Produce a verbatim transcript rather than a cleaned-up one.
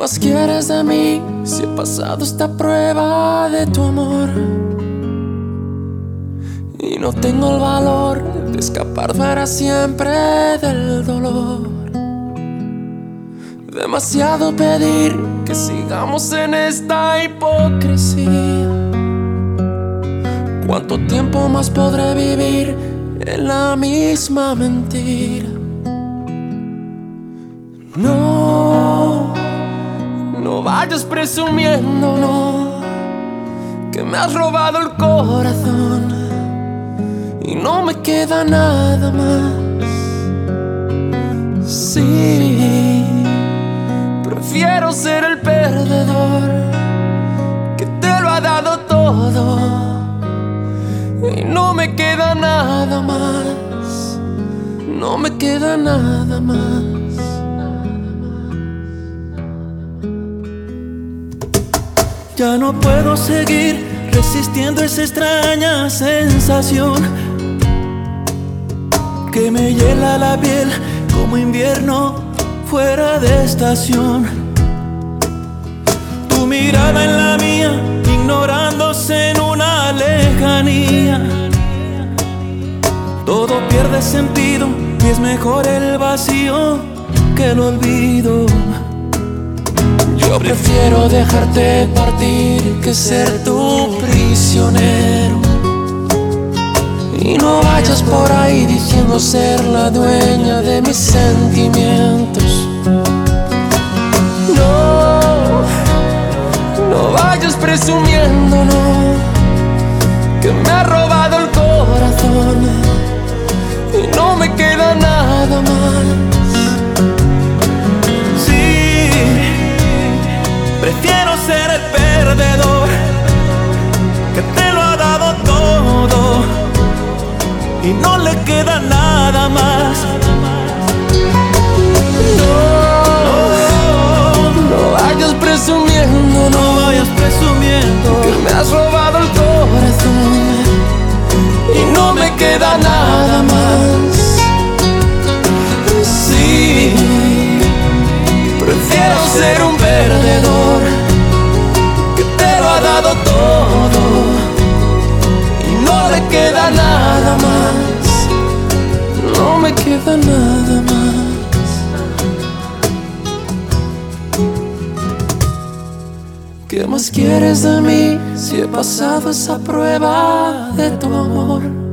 más quieres de mí si he pasado esta prueba de tu amor? Y no tengo el valor de escapar para siempre del dolor. Demasiado pedir que sigamos en esta hipocresía. ¿Cuánto tiempo más podré vivir en la misma mentira? No, no vayas presumiendo, no, que me has robado el corazón y no me queda nada más. Sí, prefiero ser el perdedor que te lo ha dado todo y no me queda nada más. No me queda nada más. Ya no puedo seguir resistiendo esa extraña sensación que me hiela la piel como invierno fuera de estación. Tu mirada en la mía, ignorándose en una lejanía. Todo pierde sentido y es mejor el vacío que el olvido. Yo prefiero dejarte partir que ser tu prisionero. Y no vayas por ahí diciendo ser la dueña de mis sentimientos. No, no vayas presumiendo, no, que me ha robado el corazón y no me queda nada más. Prefiero ser el perdedor que te lo ha dado todo y no le queda nada más. No, no vayas presumiendo, no, no vayas presumiendo que me has robado el corazón y no me queda nada más. Sí, prefiero ser un perdedor que te lo ha dado todo y no le queda nada más. No me queda nada más. ¿Qué más quieres de mí si he pasado esa prueba de tu amor?